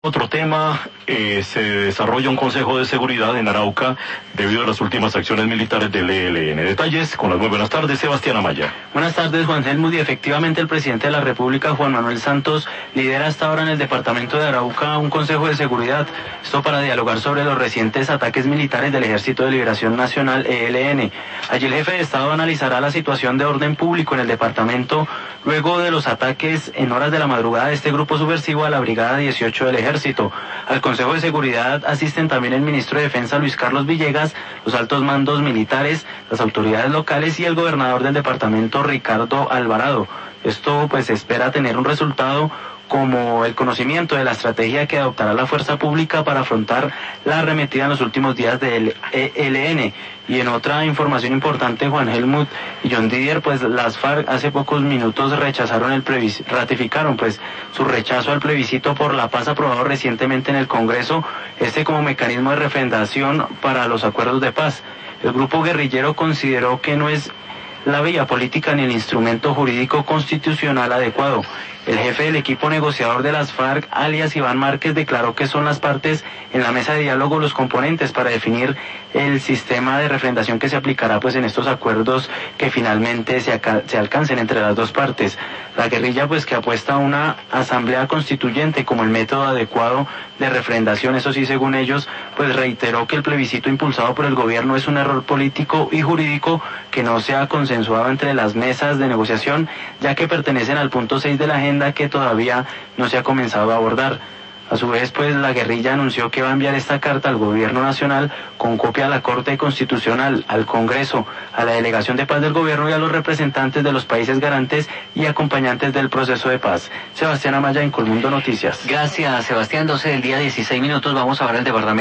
Otro tema, se desarrolla un Consejo de Seguridad en Arauca debido a las últimas acciones militares del ELN. Detalles con las muy buenas tardes, Sebastián Amaya. Buenas tardes, Juan Helmut. Y efectivamente el presidente de la República, Juan Manuel Santos, lidera hasta ahora en el departamento de Arauca un Consejo de Seguridad. Esto para dialogar sobre los recientes ataques militares del Ejército de Liberación Nacional, ELN. Allí el jefe de Estado analizará la situación de orden público en el departamento luego de los ataques en horas de la madrugada de este grupo subversivo a la Brigada 18 del Ejército. Al Consejo de Seguridad asisten también el ministro de Defensa Luis Carlos Villegas, los altos mandos militares, las autoridades locales y el gobernador del departamento Ricardo Alvarado. Esto pues espera tener un resultado como el conocimiento de la estrategia que adoptará la fuerza pública para afrontar la arremetida en los últimos días del ELN. Y en otra información importante, Juan Helmut y John Didier, pues las FARC hace pocos minutos ratificaron pues su rechazo al plebiscito por la paz aprobado recientemente en el Congreso, como mecanismo de refrendación para los acuerdos de paz. El grupo guerrillero consideró que no es la vía política ni el instrumento jurídico constitucional adecuado. El jefe del equipo negociador de las FARC, alias Iván Márquez, declaró que son las partes en la mesa de diálogo los componentes para definir el sistema de refrendación que se aplicará pues en estos acuerdos que finalmente se alcancen entre las dos partes. La guerrilla pues que apuesta a una asamblea constituyente como el método adecuado de refrendación, eso sí, según ellos, pues reiteró que el plebiscito impulsado por el gobierno es un error político y jurídico que no se ha consensuado entre las mesas de negociación, ya que pertenecen al punto 6 de la agenda que todavía no se ha comenzado a abordar. A su vez, pues la guerrilla anunció que va a enviar esta carta al gobierno nacional con copia a la Corte Constitucional, al Congreso, a la Delegación de Paz del Gobierno y a los representantes de los países garantes y acompañantes del proceso de paz. Sebastián Amaya, en Colmundo Noticias. Gracias, Sebastián. 12 del día, 16 minutos. Vamos a ver el departamento.